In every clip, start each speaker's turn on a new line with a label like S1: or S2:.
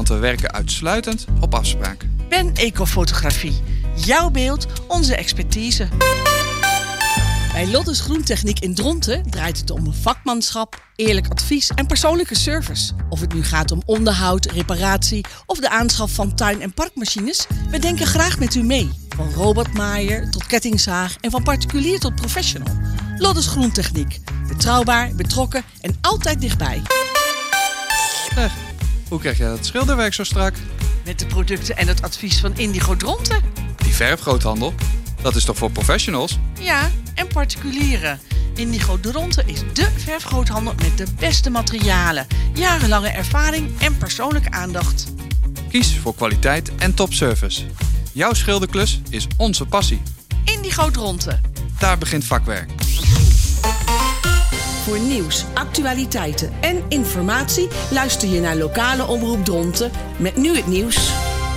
S1: want we werken uitsluitend op afspraak.
S2: Ben Ecofotografie. Jouw beeld, onze expertise. Bij Lottes Groentechniek in Dronten draait het om vakmanschap, eerlijk advies en persoonlijke service. Of het nu gaat om onderhoud, reparatie of de aanschaf van tuin- en parkmachines, we denken graag met u mee. Van robotmaaier tot kettingzaag en van particulier tot professional. Lottes Groentechniek. Betrouwbaar, betrokken en altijd dichtbij.
S1: Hoe krijg jij dat schilderwerk zo strak?
S2: Met de producten en het advies van Indigo Dronten.
S1: Die verfgroothandel, dat is toch voor professionals?
S2: Ja, en particulieren. Indigo Dronten is dé verfgroothandel met de beste materialen, jarenlange ervaring en persoonlijke aandacht.
S1: Kies voor kwaliteit en topservice. Jouw schilderklus is onze passie.
S2: Indigo Dronten.
S1: Daar begint vakwerk.
S3: Voor nieuws, actualiteiten en informatie luister je naar lokale omroep Dronten met nu het nieuws.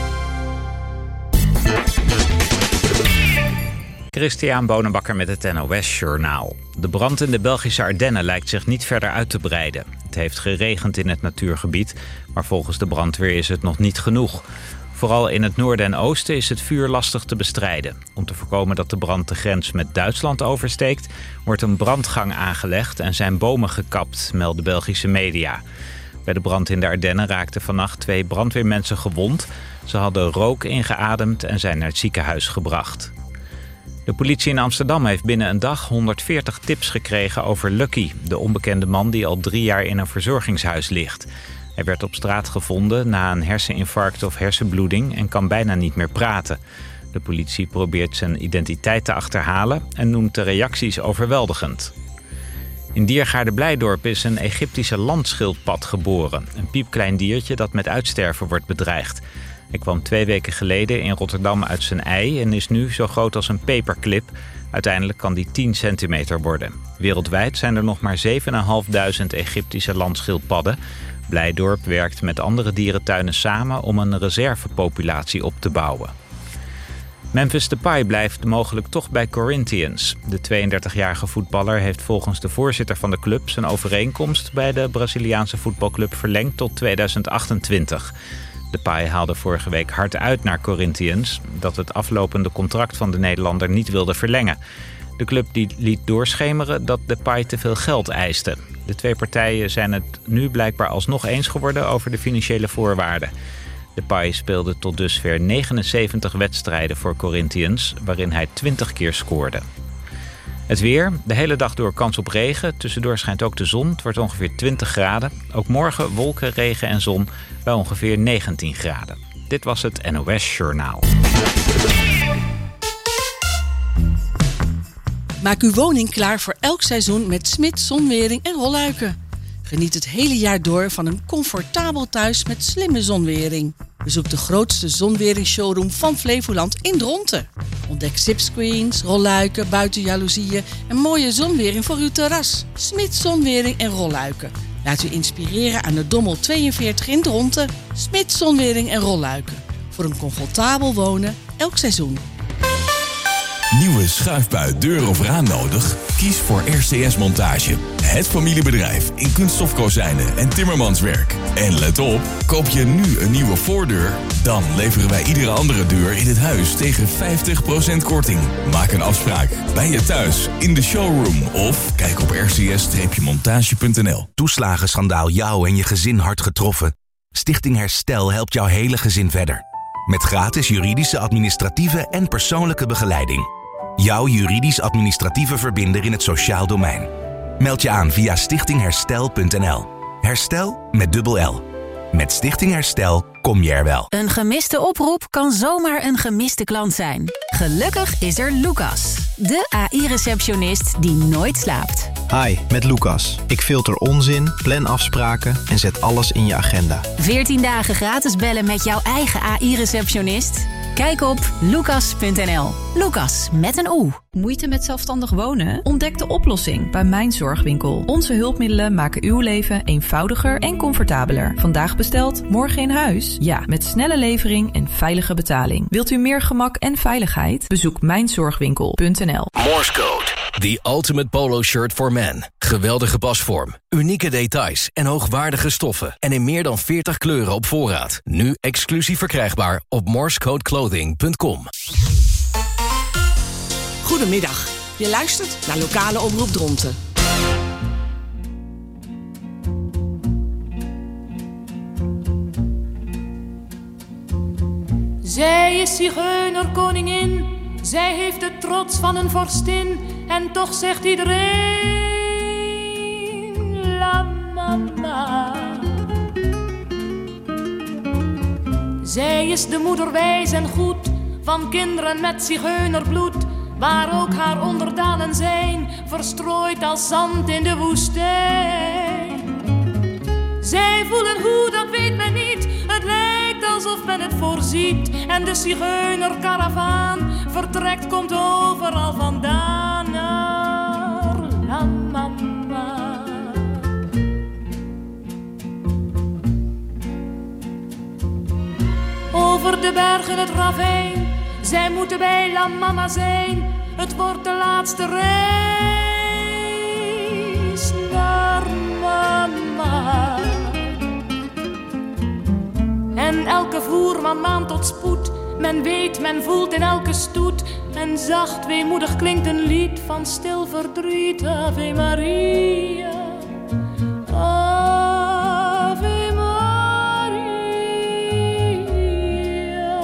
S4: Christian Bonenbakker met het NOS Journaal. De brand in de Belgische Ardennen lijkt zich niet verder uit te breiden. Het heeft geregend in het natuurgebied, maar volgens de brandweer is het nog niet genoeg. Vooral in het noorden en oosten is het vuur lastig te bestrijden. Om te voorkomen dat de brand de grens met Duitsland oversteekt, wordt een brandgang aangelegd en zijn bomen gekapt, melden Belgische media. Bij de brand in de Ardennen raakten vannacht 2 brandweermensen gewond. Ze hadden rook ingeademd en zijn naar het ziekenhuis gebracht. De politie in Amsterdam heeft binnen een dag 140 tips gekregen over Lucky, de onbekende man die al 3 jaar in een verzorgingshuis ligt. Hij werd op straat gevonden na een herseninfarct of hersenbloeding en kan bijna niet meer praten. De politie probeert zijn identiteit te achterhalen en noemt de reacties overweldigend. In Diergaarde Blijdorp is een Egyptische landschildpad geboren. Een piepklein diertje dat met uitsterven wordt bedreigd. Hij kwam 2 weken geleden in Rotterdam uit zijn ei en is nu zo groot als een paperclip. Uiteindelijk kan die 10 centimeter worden. Wereldwijd zijn er nog maar 7.500 Egyptische landschildpadden. Blijdorp werkt met andere dierentuinen samen om een reservepopulatie op te bouwen. Memphis Depay blijft mogelijk toch bij Corinthians. De 32-jarige voetballer heeft volgens de voorzitter van de club zijn overeenkomst bij de Braziliaanse voetbalclub verlengd tot 2028. Depay haalde vorige week hard uit naar Corinthians dat het aflopende contract van de Nederlander niet wilde verlengen. De club liet doorschemeren dat Depay te veel geld eiste. De 2 partijen zijn het nu blijkbaar alsnog eens geworden over de financiële voorwaarden. Depay speelde tot dusver 79 wedstrijden voor Corinthians, waarin hij 20 keer scoorde. Het weer, de hele dag door kans op regen. Tussendoor schijnt ook de zon. Het wordt ongeveer 20 graden. Ook morgen wolken, regen en zon bij ongeveer 19 graden. Dit was het NOS Journaal.
S3: Maak uw woning klaar voor elk seizoen met Smits Zonwering en Rolluiken. Geniet het hele jaar door van een comfortabel thuis met slimme zonwering. Bezoek de grootste zonweringsshowroom van Flevoland in Dronten. Ontdek zipscreens, rolluiken, buitenjaloezieën en mooie zonwering voor uw terras. Smits Zonwering en Rolluiken. Laat u inspireren aan de Dommel 42 in Dronten. Smits Zonwering en Rolluiken. Voor een comfortabel wonen elk seizoen.
S5: Nieuwe schuifbui, deur of raam nodig? Kies voor RCS Montage. Het familiebedrijf in kunststofkozijnen en timmermanswerk. En let op, koop je nu een nieuwe voordeur, dan leveren wij iedere andere deur in het huis tegen 50% korting. Maak een afspraak bij je thuis, in de showroom of kijk op rcs-montage.nl.
S6: Toeslagenschandaal jou en je gezin hard getroffen? Stichting Herstel helpt jouw hele gezin verder. Met gratis juridische, administratieve en persoonlijke begeleiding. Jouw juridisch-administratieve verbinder in het sociaal domein. Meld je aan via stichtingherstel.nl. Herstel met dubbel L. Met Stichting Herstel kom je er wel.
S7: Een gemiste oproep kan zomaar een gemiste klant zijn. Gelukkig is er Lucas, de AI-receptionist die nooit slaapt.
S8: Hi, met Lucas. Ik filter onzin, plan afspraken en zet alles in je agenda.
S7: 14 dagen gratis bellen met jouw eigen AI-receptionist? Kijk op lucas.nl. Lucas met een O.
S9: Moeite met zelfstandig wonen? Ontdek de oplossing bij Mijn Zorgwinkel. Onze hulpmiddelen maken uw leven eenvoudiger en comfortabeler. Vandaag besteld, morgen in huis? Ja, met snelle levering en veilige betaling. Wilt u meer gemak en veiligheid? Bezoek mijnzorgwinkel.nl.
S10: Morse code. The Ultimate Polo Shirt for Men. Geweldige pasvorm, unieke details en hoogwaardige stoffen. En in meer dan 40 kleuren op voorraad. Nu exclusief verkrijgbaar op morsecodeclothing.com.
S2: Goedemiddag. Je luistert naar Lokale Omroep Dronten.
S11: Zij is zigeunerkoningin, zij heeft de trots van een vorstin. En toch zegt iedereen, la mama. Zij is de moeder wijs en goed, van kinderen met zigeunerbloed. Waar ook haar onderdanen zijn, verstrooid als zand in de woestijn. Zij voelen hoe, dat weet men niet, het lijkt alsof men het voorziet. En de zigeunerkaravaan vertrekt, komt overal vandaan naar la mama. Over de bergen het ravijn, zij moeten bij la mama zijn. Het wordt de laatste reis naar mama. En elke voerman maant tot spoed. Men weet, men voelt in elke stoet. En zacht weemoedig klinkt een lied van stil verdriet. Ave Maria, Ave Maria.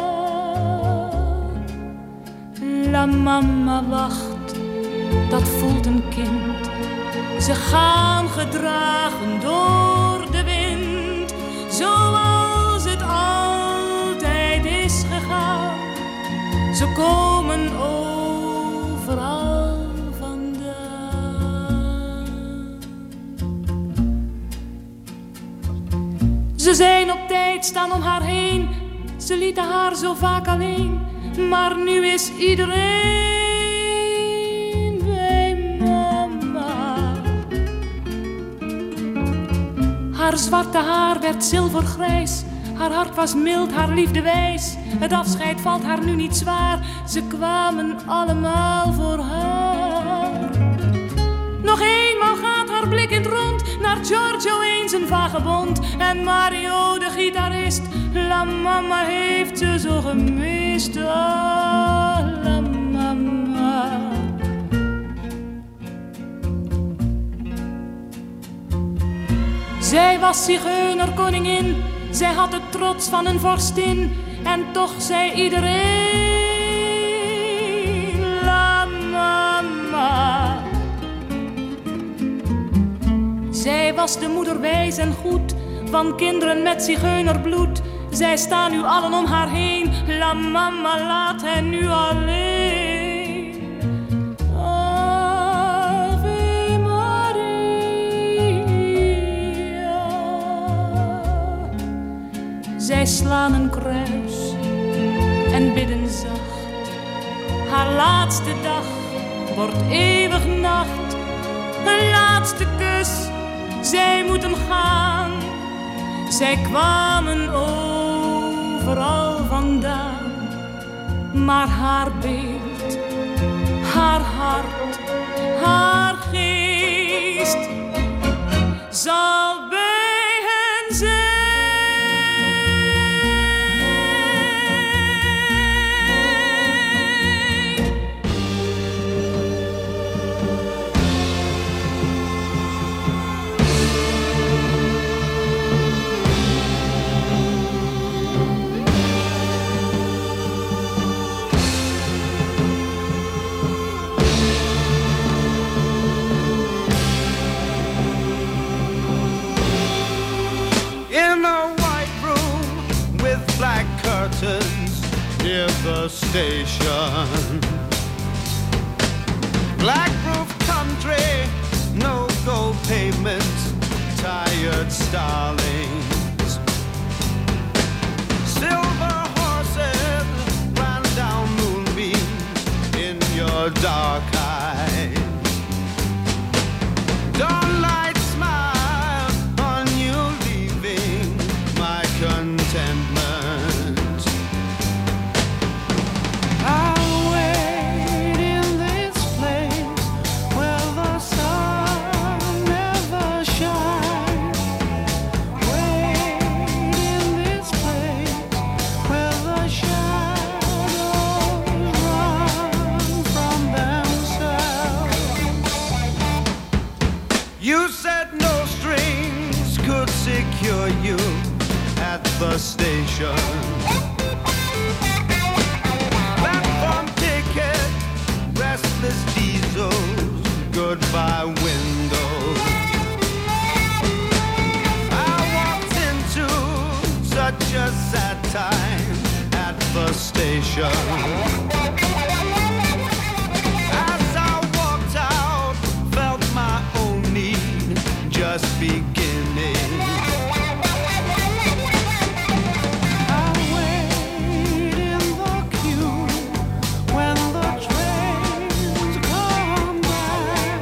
S11: La mama wacht, dat voelt een kind. Ze gaan gedragen door de wind, zoals het altijd is gegaan. Ze komen overal vandaan. Ze zijn op tijd, staan om haar heen. Ze lieten haar zo vaak alleen. Maar nu is iedereen bij mama. Haar zwarte haar werd zilvergrijs. Haar hart was mild, haar liefde wijs. Het afscheid valt haar nu niet zwaar. Ze kwamen allemaal voor haar. Nog eenmaal gaat haar blik in het rond. Naar Giorgio eens een vagebond. En Mario de gitarist. La mama heeft ze zo gemist. Ah, la mama. Zij was zigeunerkoningin. Zij had de trots van een vorstin. En toch zei iedereen, la mama. Zij was de moeder wijs en goed, van kinderen met zigeunerbloed. Zij staan nu allen om haar heen. La mama, laat hen nu alleen. Ave Maria. Zij slaan een kruis en bidden zacht. Haar laatste dag wordt eeuwig nacht. Een laatste kus, zij moeten gaan. Zij kwamen overal vandaan. Maar haar beeld, haar hart, haar geest zal bij hen zijn.
S12: Near the station, black roof country, no gold pavement, tired starlings, silver horses ran down moonbeams in your dark eyes. Dawnlight smile on you leaving my contentment. at the station. Platform ticket, restless diesels, goodbye windows. I walked into such a sad time at the station. As I walked out, felt my own need just beginning. I wait in the queue when the trains come back.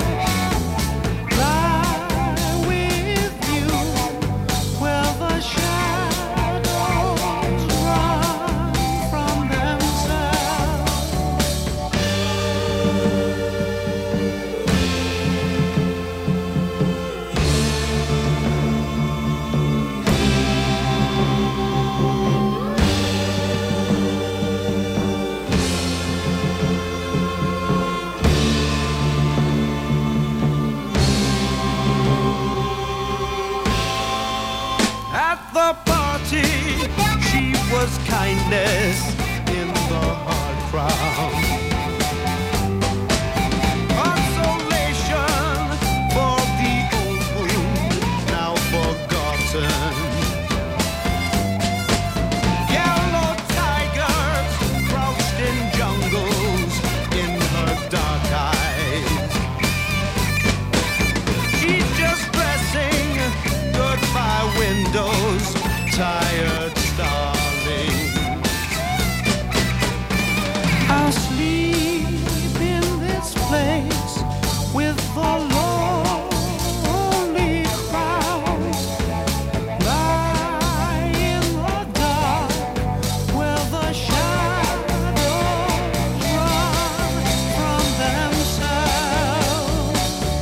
S12: Lie with you where the shadows run from themselves. At the party, she was kindness in the hard crowd. Consolation for the old wound now forgotten. Yellow tigers crouched in jungles in her dark eyes. She's just dressing goodbye windows, tired starling. I'll sleep in this place with the lonely crowds. Lie in the dark where the shadows run from themselves.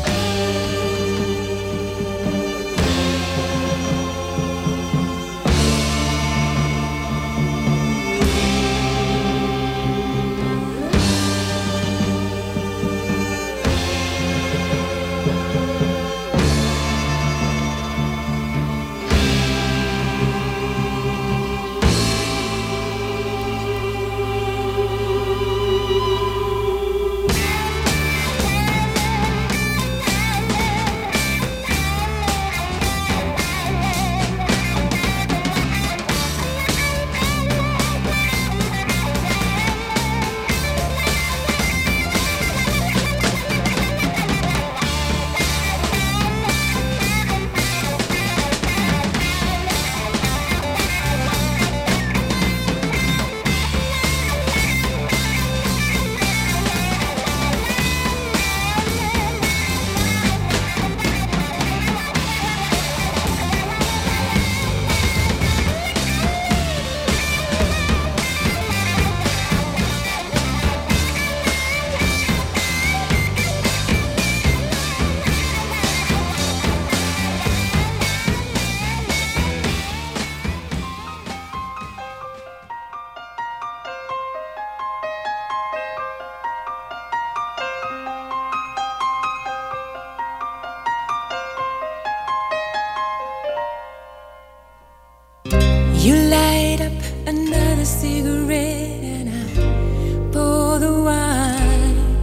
S13: You light up another cigarette and I pour the wine.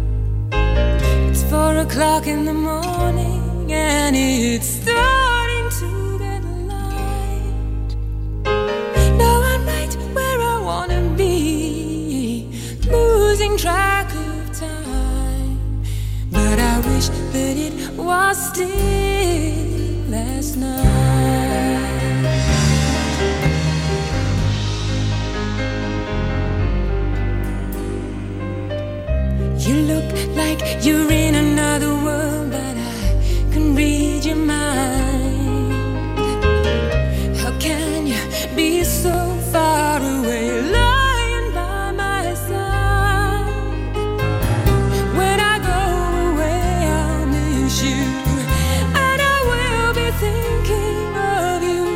S13: It's 4 o'clock in the morning and it's starting to get light. Now I'm right where I wanna be, losing track of time. But I wish that it was still last night. You look like you're in another world, but I can read your mind. How can you be so far away, lying by my side? When I go away, I'll miss you, and I will be thinking of you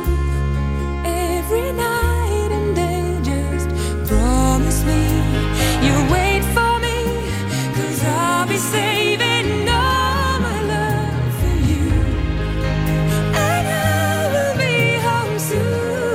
S13: every night and day. Just promise me you'll wait for me, 'cause I'll be saving all my love for you, and I will be home soon.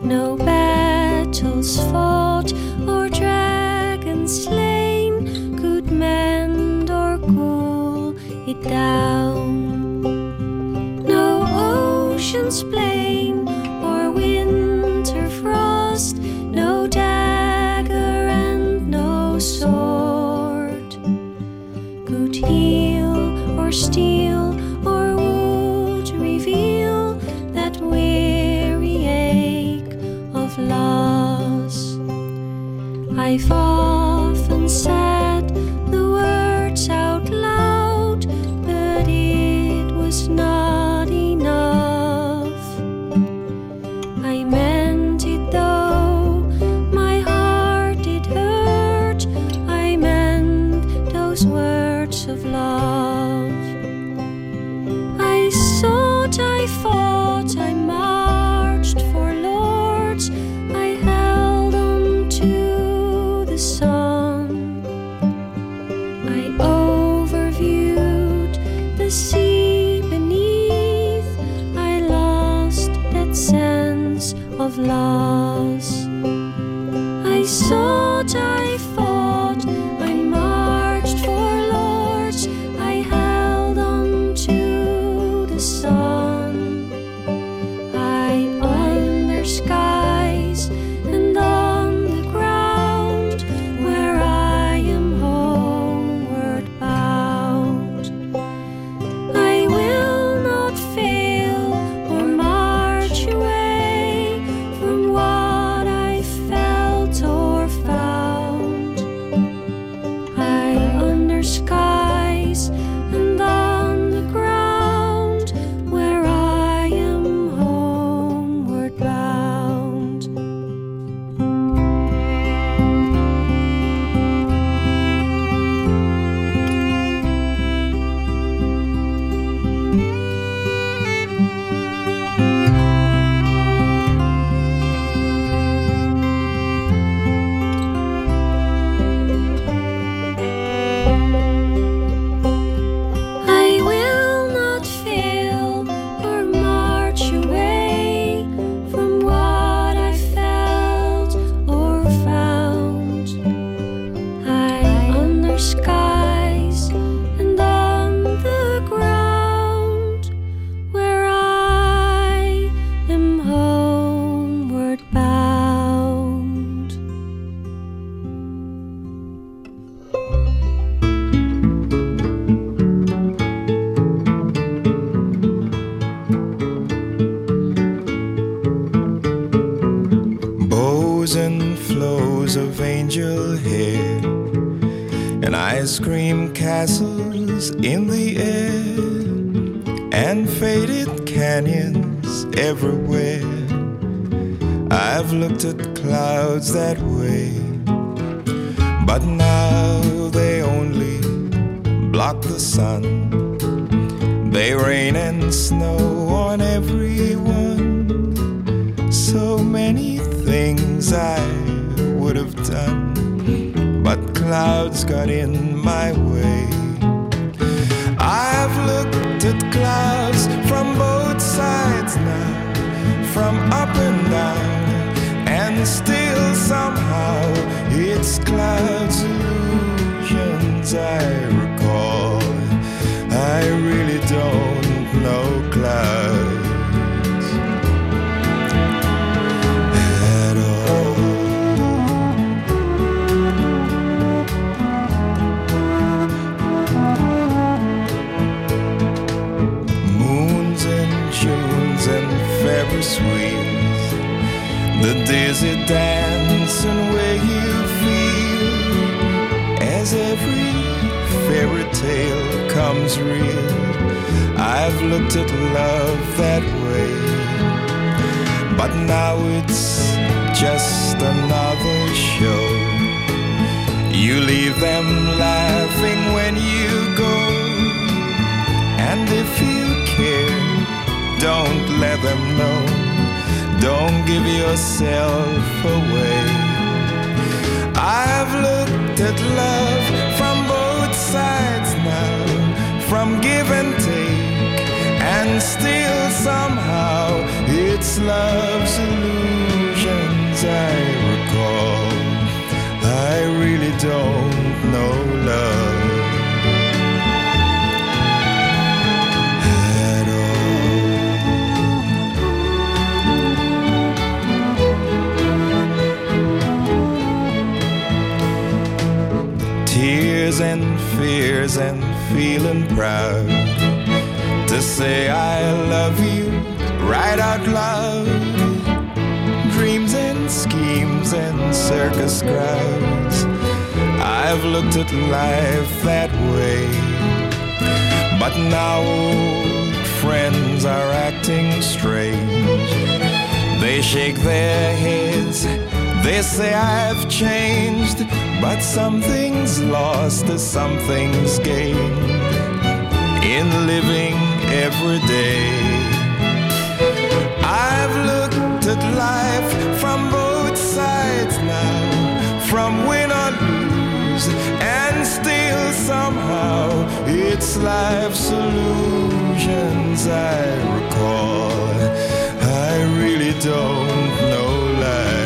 S13: No battles fought or dragons slain could mend or cool it down. No ocean's blame or winter frost, no dagger and no sword could heal or steal or would reveal that weary ache of loss. I've often said the words out loud, but it was not enough. I meant it though my heart did hurt. I meant those words of love. I sought, I fought, I marched for lords. I held on to the sun. I overviewed the sea beneath. I lost that sense of loss. I sought, I fought, I marched for lords. I held on to the sun. I under skies and on the ground where I am homeward bound. I will not fail or march away from what I felt or found. I under skies and on the ground where I am homeward bound. I will not fail or march away from what I felt or found. I under skies and on the ground where I am homeward bound.
S14: Bows and flows of angel hair and ice cream castles in the air and faded canyons everywhere. I've looked at clouds that way, but now they only block the sun. They rain and snow on everyone. So many things I would have done, but clouds got in my way. I've looked at clouds from both sides now, from up and down, and still somehow it's clouds illusions I recall. I really don't know clouds at all. Moons and Junes and Ferris wheels, the dizzy dance and way you feel as every fairy tale comes real. I've looked at love that way, but now it's just another show. You leave them laughing when you go, and if you care, don't let them know. Don't give yourself away. I've looked at love from both sides now, from give and take, and still somehow it's love's illusion tears and fears and feeling proud to say I love you right out loud. Dreams and schemes and circus crowds, I've looked at life that way. But now old friends are acting strange. They shake their heads, they say I've changed. But something's lost as something's gained in living every day. I've looked at life from both sides now, from win or lose, and still somehow it's life's illusions I recall. I really don't know life.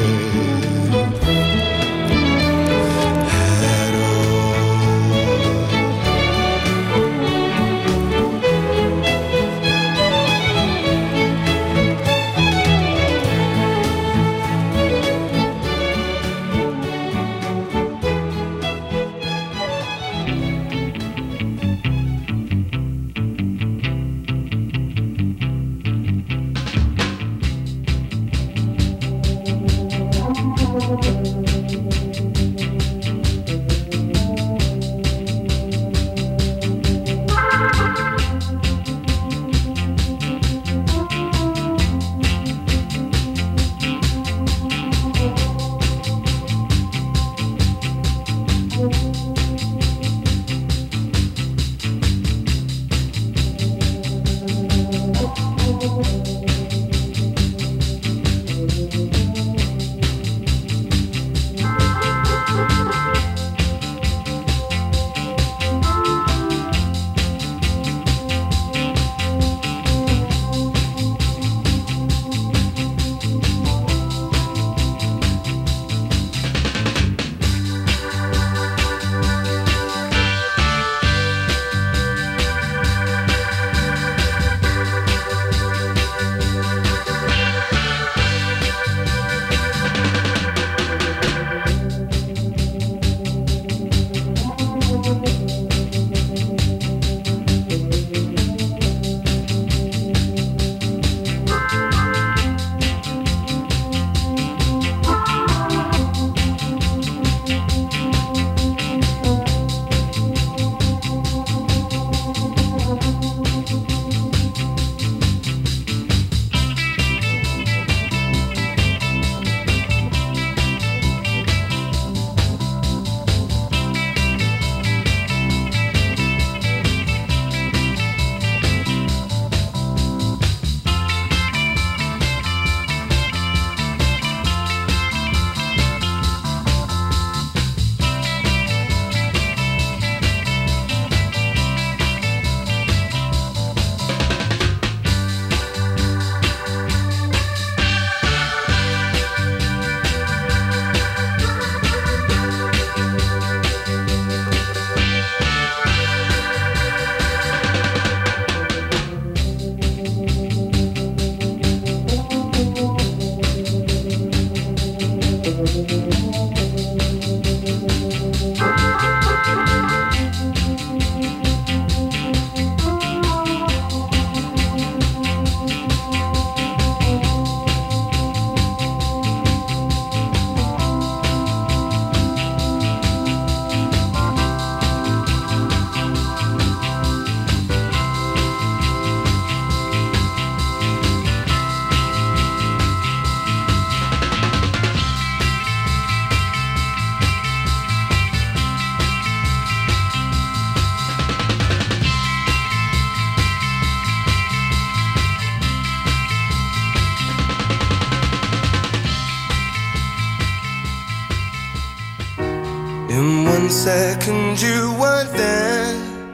S15: In 1 second you were there,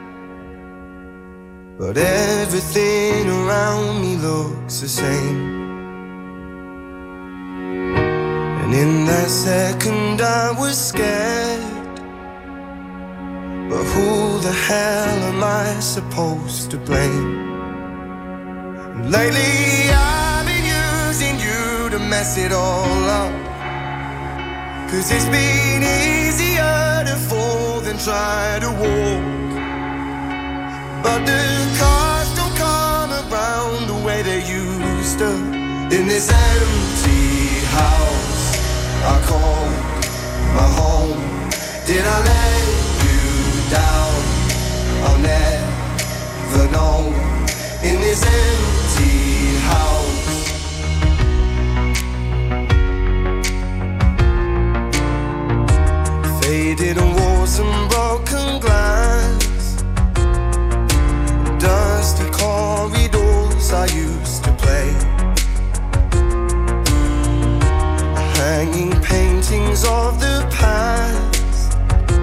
S15: but everything around me looks the same. And in that second I was scared, but who the hell am I supposed to blame? Lately I've been using you to mess it all up. 'Cause it's been easier to fall than try to walk. But the cars don't come around the way they used to. In this empty house I call my home. Did I let you down? I'll never know. In this empty house, faded walls and broken glass, dusty corridors I used to play, hanging paintings of the past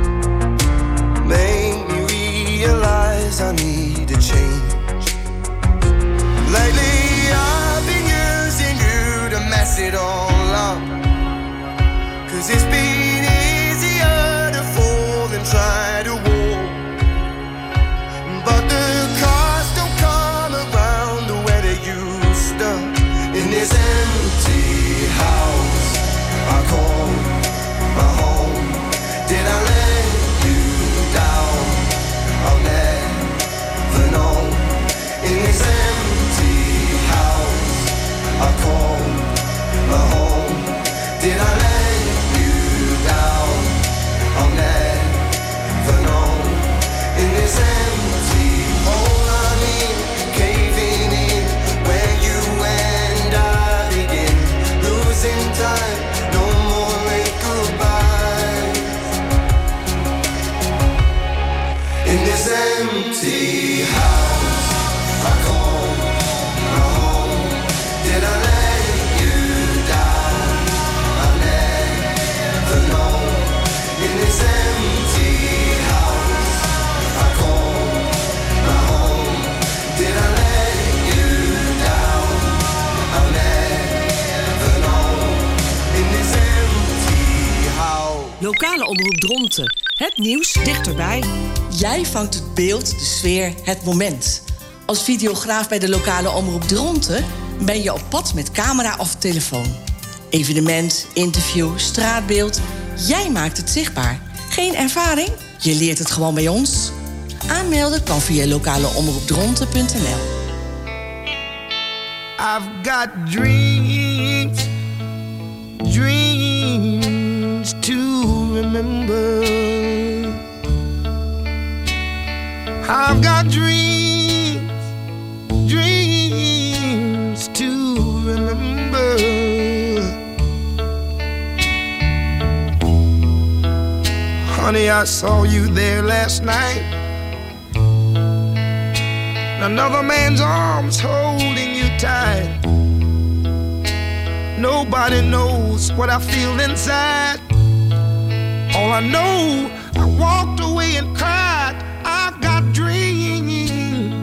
S15: made me realize I need a change. Lately I've been using you to mess it all up, 'cause it's been easier to fall than try to walk. But the cars don't come around the way they used to. In this empty house I call my home. Did I let you down? I'll never know. In this empty house I call my home. Did I let you down? I'll never know. In this empty hole I'm in, caving in, where you and I begin, losing time, no more late goodbyes. In this empty house I call my home. Did I let you down? I'll never know. In this empty house I call my home. Did I let you down? I'll never know. In this empty house.
S2: Lokale omroep Dronten. Het nieuws dichterbij. Jij vangt het beeld, de sfeer, het moment. Als videograaf bij de lokale omroep Dronten ben je op pad met camera of telefoon. Evenement, interview, straatbeeld. Jij maakt het zichtbaar. Geen ervaring? Je leert het gewoon bij ons. Aanmelden kan via lokaleomroepdronten.nl.
S14: I've got dreams, dreams to remember. I've got dreams, dreams to remember. Honey, I saw you there last night. Another man's arms holding you tight. Nobody knows what I feel inside. All I know, I walked away and cried. I've got dreams,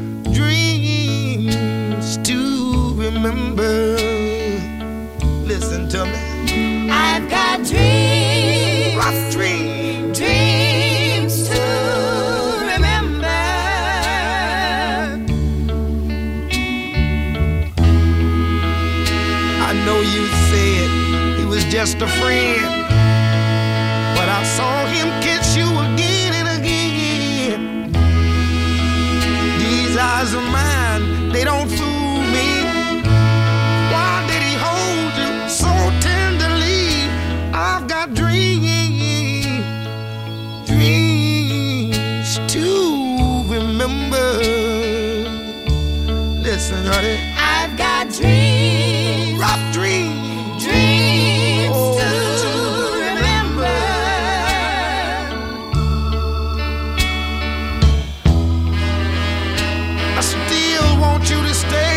S14: dreams to remember. Listen to me.
S13: I've got dreams,
S14: rough dreams,
S13: dreams to remember.
S14: I know you said he was just a friend, but I saw him kiss you again and again. These eyes of mine, they don't fool me. Why did he hold you so tenderly? I've got dreams, dreams to remember. Listen, honey.
S13: I've got dreams,
S14: rough dreams,
S13: dreams to remember.
S14: I still want you to stay.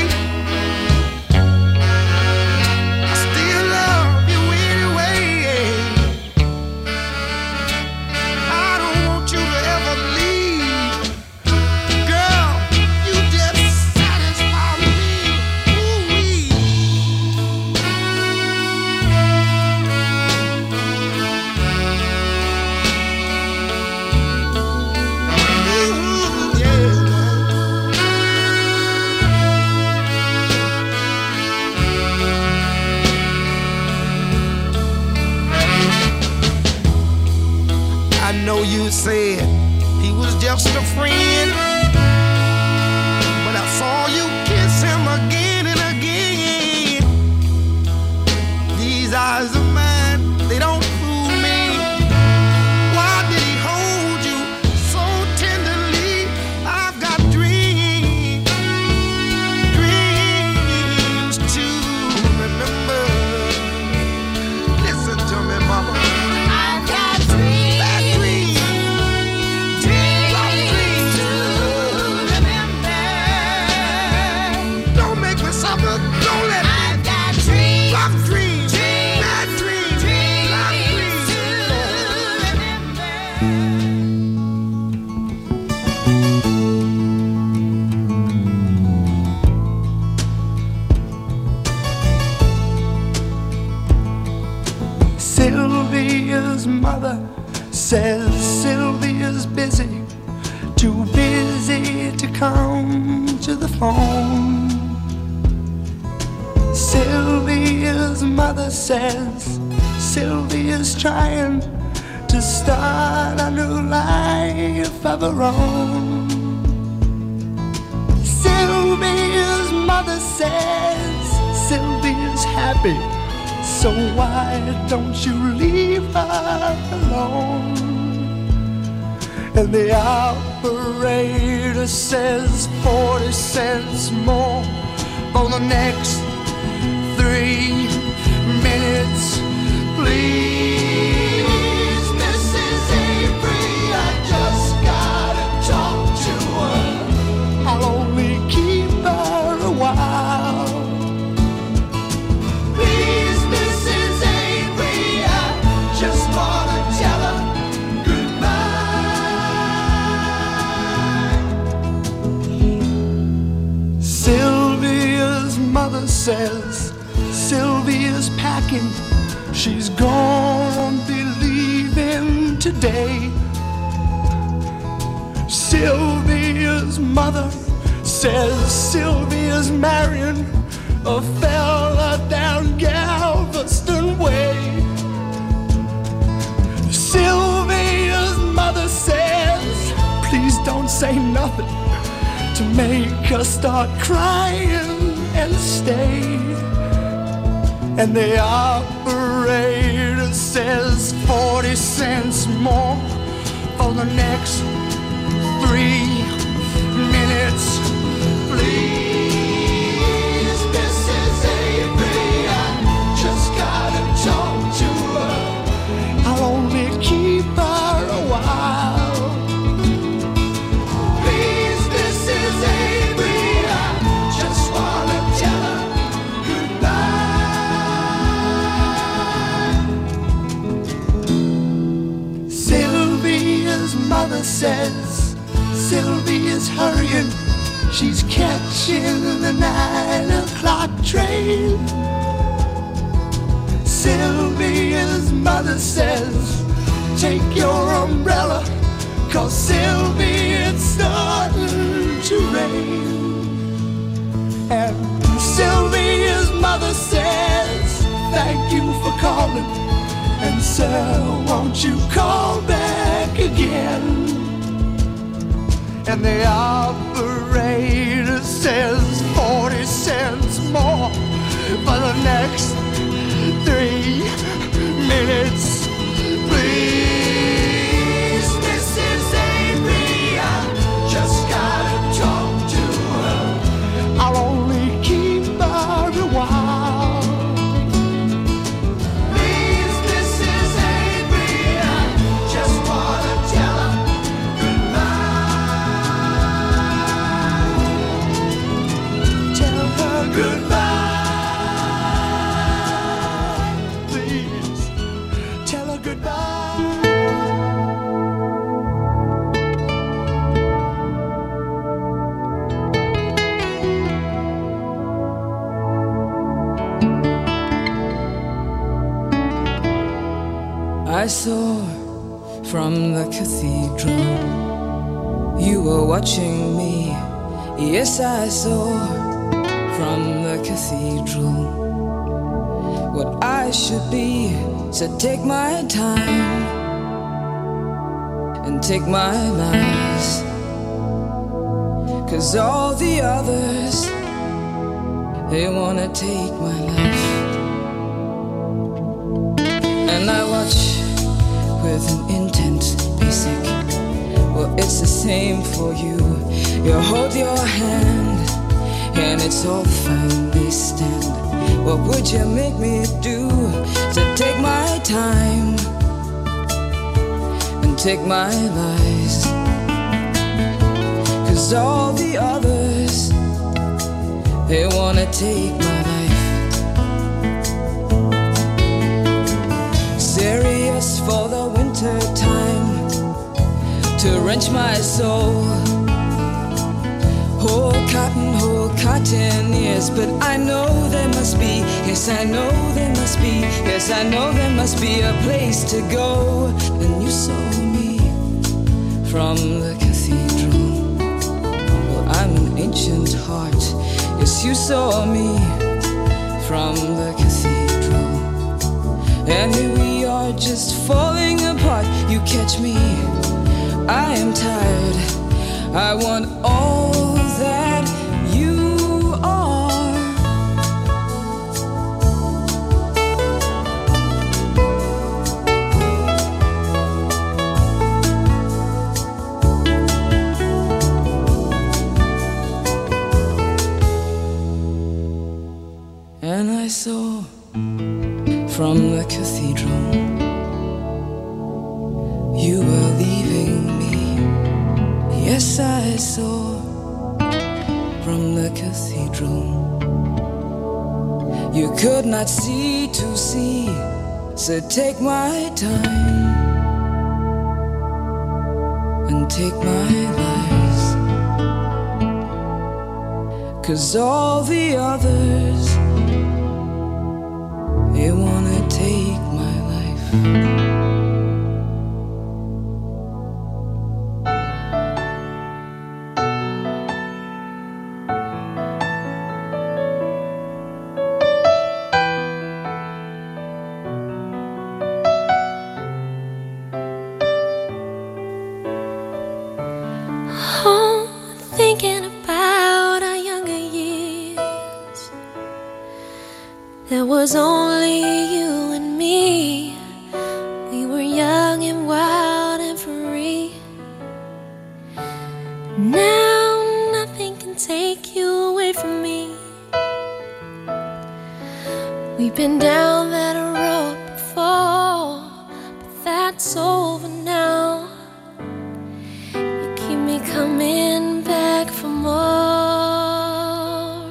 S14: know you said he was just a friend, but I saw you kiss him again and again. These eyes of mine, they don't fool me. Why did he hold you so tenderly? I've got dreams to remember. Listen to me, mama. I've got dreams to remember. Don't make me suffer. Don't let me. I've got dreams. Rough dreams. Bad dreams. Rough dreams to remember.
S12: Sylvia's mother says Sylvia's busy, too busy to come to the phone. Sylvia's mother says Sylvia's trying to start a new life of her own. Sylvia's mother says Sylvia's happy, so why don't you leave her alone? And the operator says 40 cents more for the next 3 minutes, please. Mrs. Avery, I just gotta talk to her. I'll only keep her a while. Please, Mrs. Avery, I just wanna tell her goodbye. Sylvia's mother says Sylvia's packing, she's gonna be leaving today. Sylvia's mother says Sylvia's marrying a fella down Galveston Way. Sylvia's mother says, please don't say nothing to make her start crying and stay. And the operator says 40 cents more for the next 3 minutes, please. Mrs. Avery, I just gotta talk to her. I'll only keep her a while. Please, Mrs. Avery, I just wanna tell her goodbye. Sylvia's mother says Sylvia's hurrying, she's catching the 9 o'clock train. Sylvia's mother says, take your umbrella, 'cause Sylvia, it's starting to rain. And Sylvia's mother says, thank you for calling, and sir, won't you call back again? And the operator says 40 cents more for the next 3 minutes, please. Mrs. Avery, I just gotta talk to her. I'll only keep her a while. Please, Mrs. Avery, I just wanna tell her goodbye. Tell her goodbye. Please, tell her goodbye.
S13: I saw from the cathedral you were watching me. Yes, I saw from the cathedral what I should be. So take my time,
S16: and take my lies. 'Cause all the others, they wanna take my life. And I watch with an intent basic. Well, it's the same for you. You hold your hand and it's all fine, they stand. What would you make me do to take my time and take my lies? 'Cause all the others, they wanna take my life. Serious for the winter time, to wrench my soul. Whole cotton ears, but I know there must be, yes I know there must be, yes I know there must be a place to go. And you saw me from the cathedral. Well, I'm an ancient heart. Yes, you saw me from the cathedral. And here we are just falling apart. You catch me, I am tired. I want all that you are. And I saw from the cathedral you were leaving me. Yes, I saw from the cathedral you could not see to see. So take my time and take my lies. 'Cause all the others, they wanna take my life.
S17: Thinking about our younger years, there was only you and me. We were young and wild and free. Now nothing can take you away from me. We've been down that road before, but that's over now. You keep me coming back for more.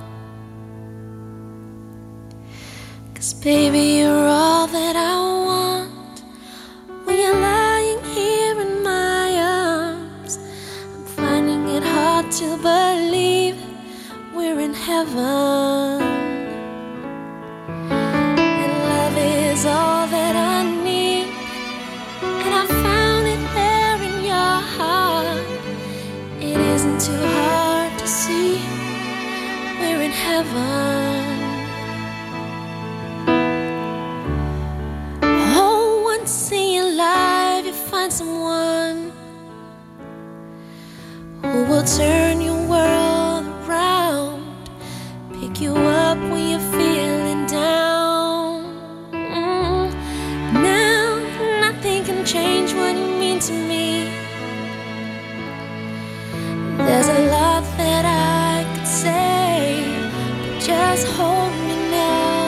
S17: 'Cause baby, you're all that I want. When you're lying here in my arms, I'm finding it hard to believe we're in heaven. And love is all that I need, and I found it there in your heart. It isn't too hard to see we're in heaven. Oh, once in your life you find someone who will turn your world around, pick you up when you're feeling down. Now nothing can change what you mean to me. There's a lot that I could say, but just hold me now,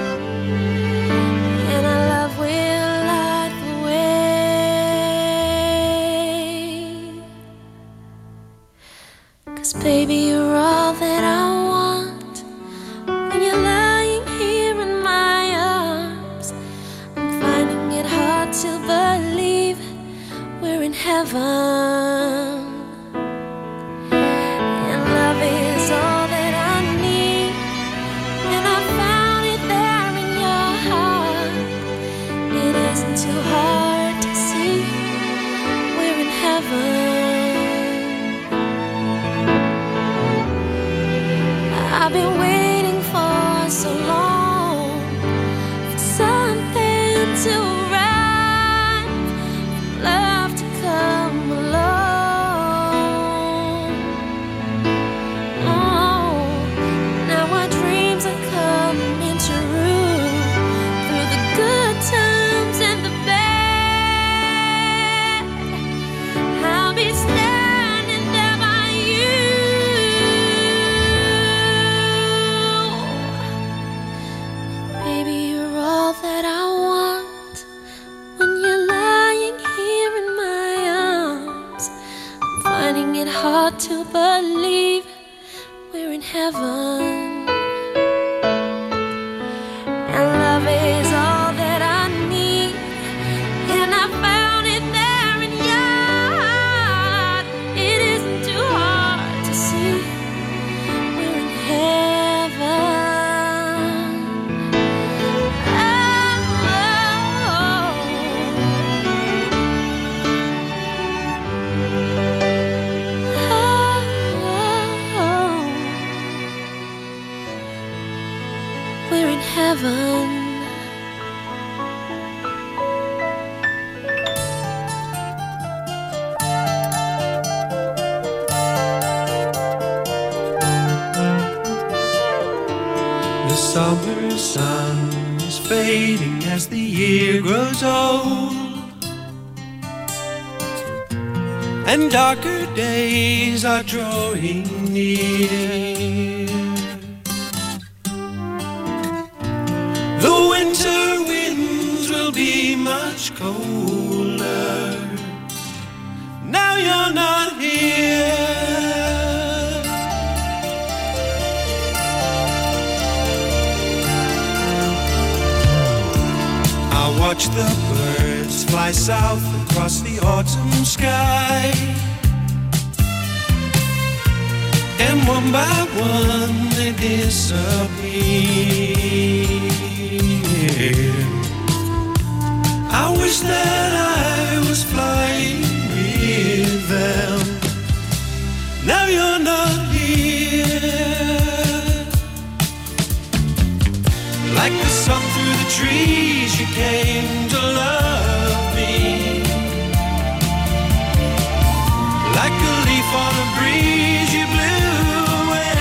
S17: and our love will light the way. 'Cause baby, you're all that I want. When you're lying here in my arms, I'm finding it hard to believe we're in heaven. Is all that I need, and I found it there in your heart. It isn't too hard to see we're in heaven. I've been waiting for so long for something to arrive, love to come. that I want when you're lying here in my arms. I'm finding it hard to believe we're in heaven. And love is all that I need, and I found it there in your heart. It isn't too hard to see we're in heaven. We're in heaven.
S12: The summer sun is fading as the year grows old, and darker days are drawing near. The winter winds will be much colder. Now you're not here. I watch the birds fly south across the autumn sky, and one by one they disappear. I wish that I was flying with them. Now you're not here. Like the sun through the trees, you came to love me. Like a leaf on a breeze, you blew away.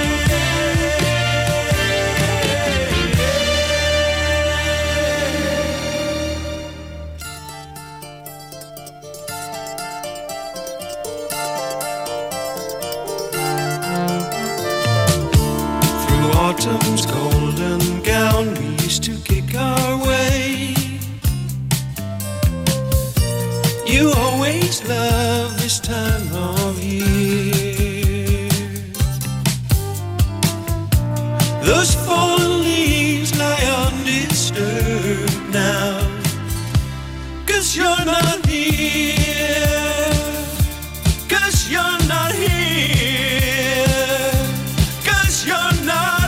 S12: Through autumn's golden gown, we used to kick our way. You always love this time of year. Those fallen leaves lie undisturbed now, 'cause you're not here. 'Cause you're not here. 'Cause you're not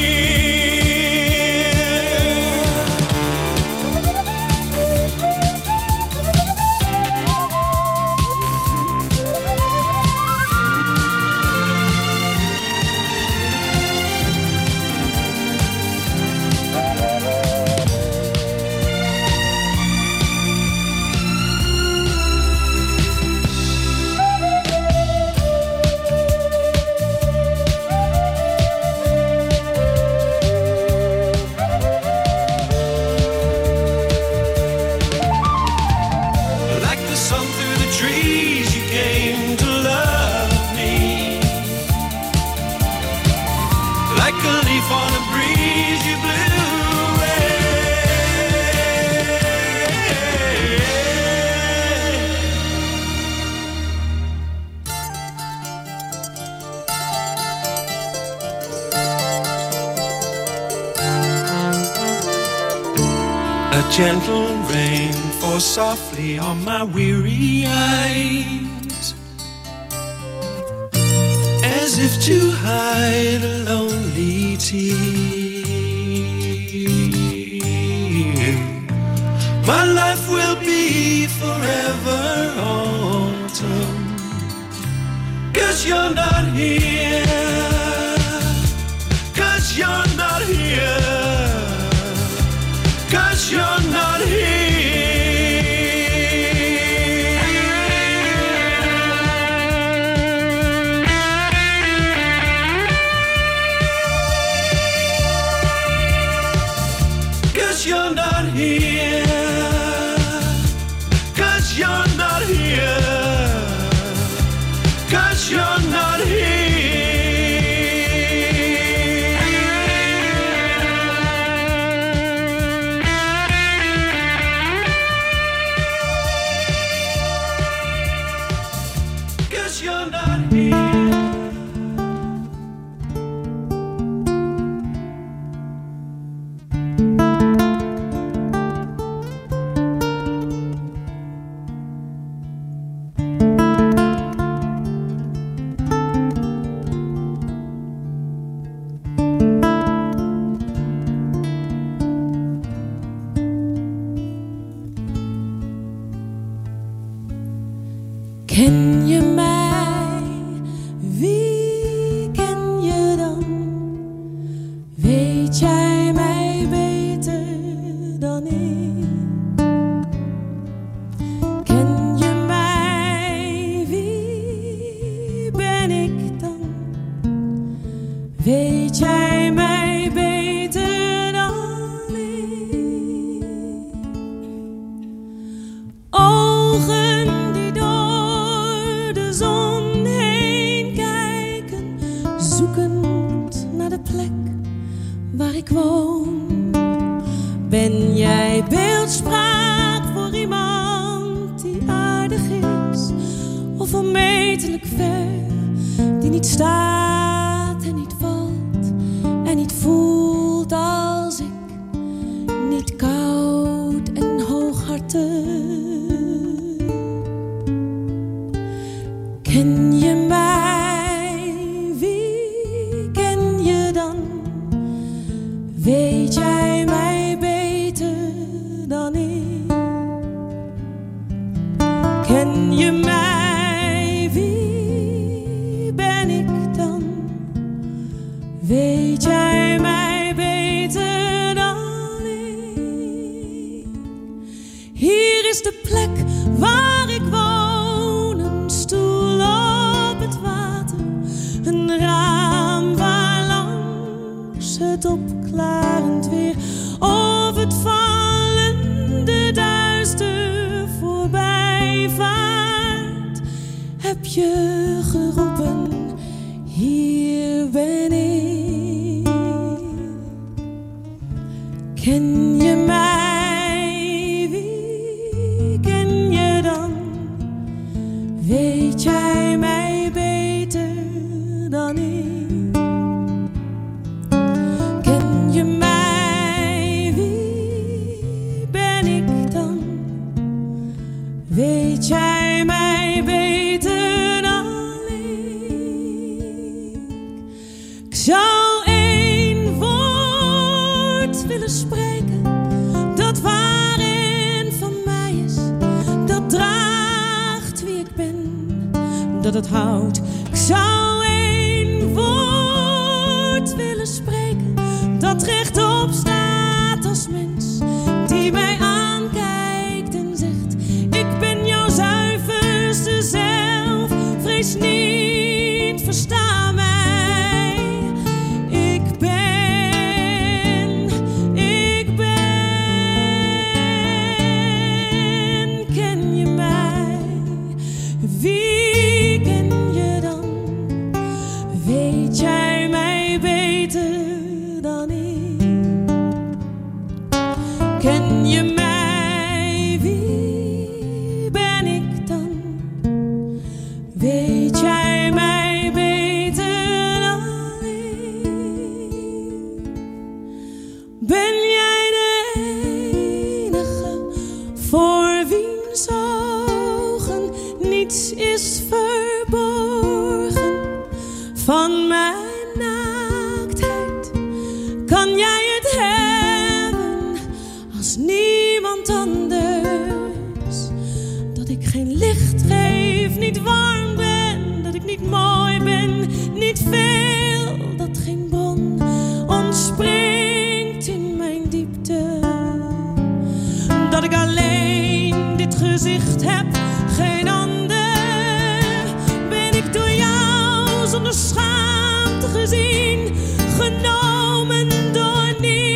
S12: gentle rain falls softly on my weary eyes, as if to hide a lonely tear. My life will be forever autumn, 'cause you're not here. 'Cause you're not here. 'Cause you're not here.
S13: Ken je mij? Wie ken je dan? Weet jij mij beter dan ik? Ken je mij? Wie ben ik dan? Weet jij mij beter dan ik? Ogen die door de zon heen kijken, zoekend naar de plek waar ik woon. Ben jij beeldspraak voor iemand die aardig is, of onmetelijk ver, die niet staat en niet valt en niet voelt als ik, niet koud en hooghartig? Ken je mij? Wie ken je dan? Weet jij mij beter dan ik? Ken je mij? Wie ben ik dan? Weet jij mij beter dan ik? Hier is de plek waar ik woon, een stoel op het water, een raam waar langs het opklarend weer of het vallende duister voorbij vaart. Heb je geroepen, hier ben ik. Ken je mij? Wie ken je dan? Weet jij mij beter dan ik? Ken je mij? Wie ben ik dan? Weet jij mij beter dan ik? Ik zou één woord willen spreken, dat waar en van mij is, dat draagt wie ik ben, dat het houdt. Ik zou één woord willen spreken, dat rechtop staat als mens, die mij aankijkt en zegt: ik ben jouw zuiverste zelf, vrees niet, versta mij. Ik ben, ken je mij? Wie ken je dan? Weet jij mij beter dan ik? Ken je mij? Wie ben ik dan? Weet jij mij beter dan ik? Ben jij de enige voor wiens ogen niets is verborgen van mijn naaktheid? Kan jij het hebben als niemand anders? Dat ik geen licht geef, niet warm ben, dat ik niet mooi ben, niet veel, dat geen bron ontspringt in mijn diepte. Dat ik alleen dit gezicht heb, geen ander. Ben ik door jou zonder schaamte gezien, genomen door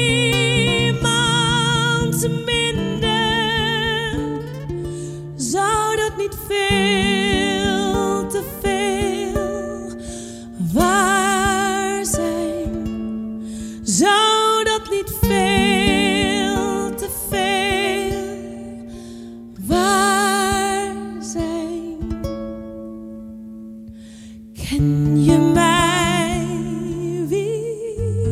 S13: niemand minder? Zou dat niet veel te veel waar zijn? Zou dat niet veel te veel waar zijn? Ken je mij? Wie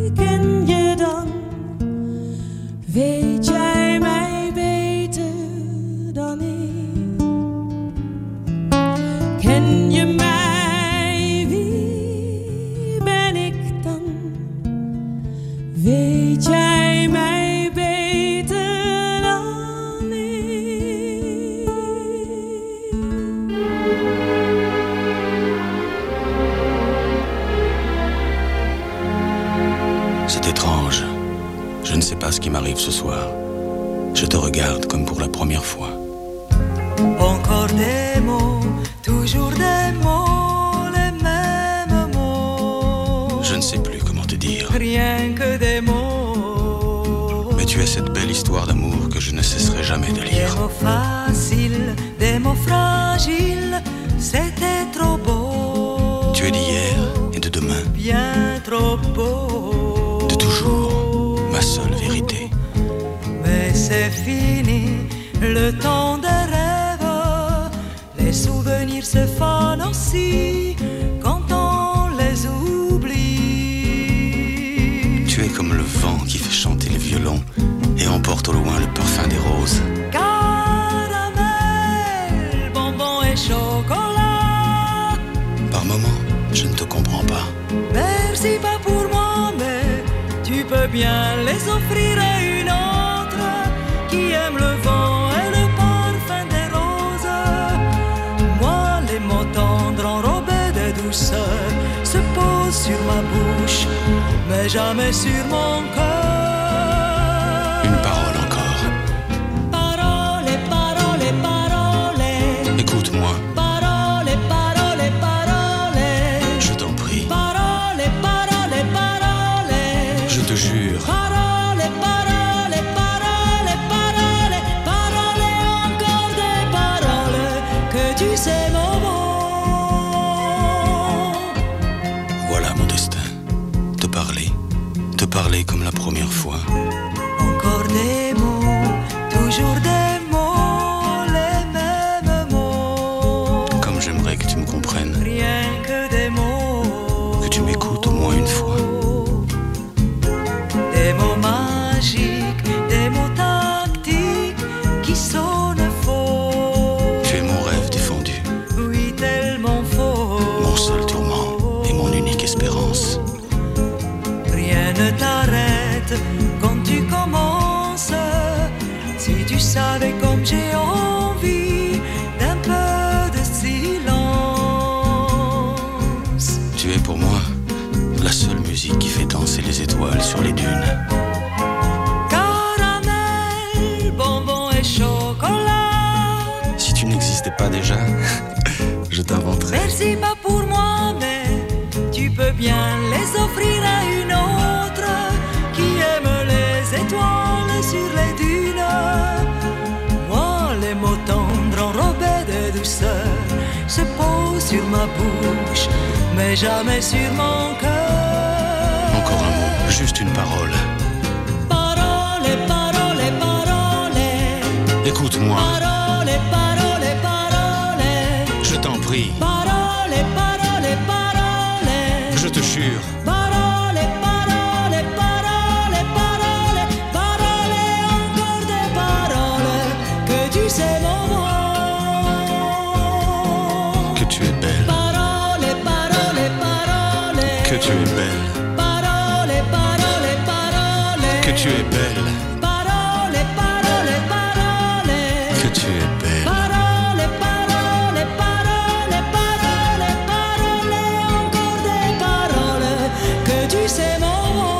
S18: arrive ce soir. Je te regarde comme pour la première fois.
S19: Encore des mots, toujours des mots, les mêmes mots.
S18: Je ne sais plus comment te dire.
S19: Rien que des mots.
S18: Mais tu es cette belle histoire d'amour que je ne cesserai jamais de lire.
S19: Des mots faciles, des mots fragiles, c'était trop beau.
S18: Tu es d'hier et de demain.
S19: Bien trop beau.
S18: De toujours, ma seule vérité.
S19: Mais c'est fini, le temps des rêves. Les souvenirs se fanent aussi quand on les oublie.
S18: Tu es comme le vent qui fait chanter le violon et emporte au loin le parfum des roses.
S19: Caramel, bonbon et chocolat.
S18: Par moments, je ne te comprends pas.
S19: Merci pas pour moi, mais tu peux bien les offrir à une autre qui aime le vent et le parfum des roses. Moi, les mots tendres enrobés de douceur se posent sur ma bouche, mais jamais sur mon cœur.
S18: Une parole encore.
S19: Parole, parole, parole.
S18: Écoute-moi.
S19: Parole, parole, parole.
S18: Je t'en prie.
S19: Parole, parole, parole.
S18: Je te jure.
S19: Parole, parole, parole, parole. Parole, encore des paroles que tu sais mon mot.
S18: Voilà mon destin. Te parler comme la première fois.
S19: Encore des mots, toujours des mots, les mêmes mots.
S18: Comme j'aimerais que tu me comprennes.
S19: Rien que des mots.
S18: Que tu m'écoutes au moins une fois.
S19: Des mots magiques, des mots tactiques qui sonnent faux.
S18: Tu es mon rêve défendu.
S19: Oui, tellement faux.
S18: Mon seul tourment et mon unique espérance.
S19: Rien ne t'arrête quand tu commences. Si tu savais comme j'ai envie d'un peu de silence.
S18: Tu es pour moi la seule musique qui fait danser les étoiles sur les dunes.
S19: Caramel, bonbon et chocolat.
S18: Si tu n'existais pas déjà, je t'inventerais.
S19: Merci pas pour moi, mais tu peux bien les offrir à une autre qui aime les étoiles sur les dunes. Moi, les mots tendres enrobés de douceur se posent sur ma bouche, mais jamais sur mon cœur.
S18: Encore un mot, juste une parole.
S19: Parole, parole, parole.
S18: Écoute-moi.
S19: Parole, parole, parole.
S18: Je t'en prie.
S19: Parole, parole, parole.
S18: Je te jure.
S19: Parole, parole, parole, parole. Parole, encore des paroles que tu sais mon mot.
S18: Que tu es belle.
S19: Parole, parole, parole.
S18: Que tu es belle.
S19: Parole, parole, parole.
S18: Que tu es belle.
S19: Parole, parole, parole.
S18: Que tu es belle.
S19: Parole, parole, parole, parole, parole, encore des paroles que tu sais mon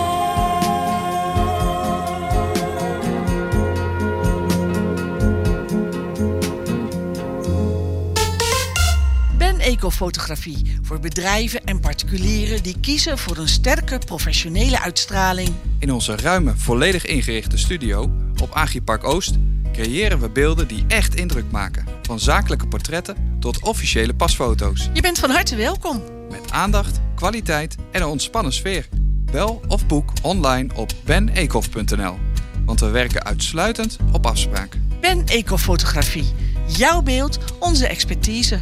S2: Ben Ecofotografie voor bedrijven en particulieren die kiezen voor een sterke professionele uitstraling.
S1: In onze ruime, volledig ingerichte studio op Agripark Oost creëren we beelden die echt indruk maken. Van zakelijke portretten tot officiële pasfoto's.
S2: Je bent van harte welkom.
S1: Met aandacht, kwaliteit en een ontspannen sfeer. Bel of boek online op benecof.nl. Want we werken uitsluitend op afspraak.
S2: Ben Ecofotografie. Jouw beeld, onze expertise.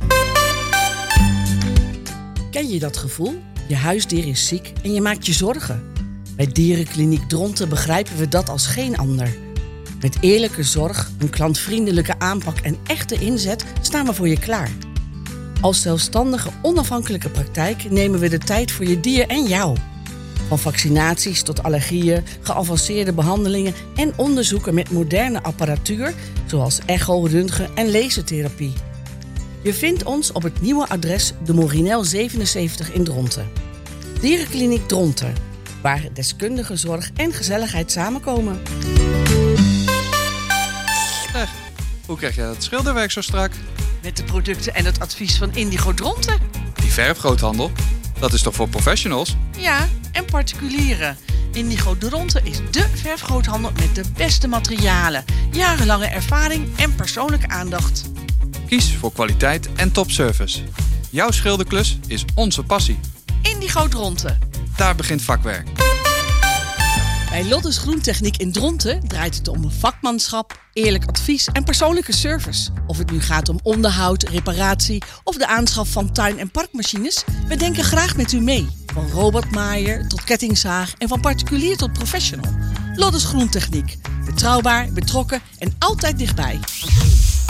S2: Ken je dat gevoel? Je huisdier is ziek en je maakt je zorgen. Bij Dierenkliniek Dronten begrijpen we dat als geen ander. Met eerlijke zorg, een klantvriendelijke aanpak en echte inzet staan we voor je klaar. Als zelfstandige, onafhankelijke praktijk nemen we de tijd voor je dier en jou. Van vaccinaties tot allergieën, geavanceerde behandelingen en onderzoeken met moderne apparatuur, zoals echo, röntgen en lasertherapie. Je vindt ons op het nieuwe adres de Morinel 77 in Dronten. Dierenkliniek Dronten. waar deskundige zorg en gezelligheid samenkomen.
S1: Hoe krijg jij dat schilderwerk zo strak?
S2: Met de producten en het advies van Indigo Dronten.
S1: Die verfgroothandel, dat is toch voor professionals?
S2: Ja, en particulieren. Indigo Dronten is dé verfgroothandel met de beste materialen, jarenlange ervaring en persoonlijke aandacht.
S1: Kies voor kwaliteit en topservice. Jouw schilderklus is onze passie.
S2: Indigo Dronten.
S1: Daar begint vakwerk.
S2: Bij Lottes Groentechniek in Dronten draait het om vakmanschap, eerlijk advies en persoonlijke service. Of het nu gaat om onderhoud, reparatie of de aanschaf van tuin- en parkmachines, we denken graag met u mee. Van robotmaaier tot kettingzaag en van particulier tot professional. Lottes Groentechniek. Betrouwbaar, betrokken en altijd dichtbij.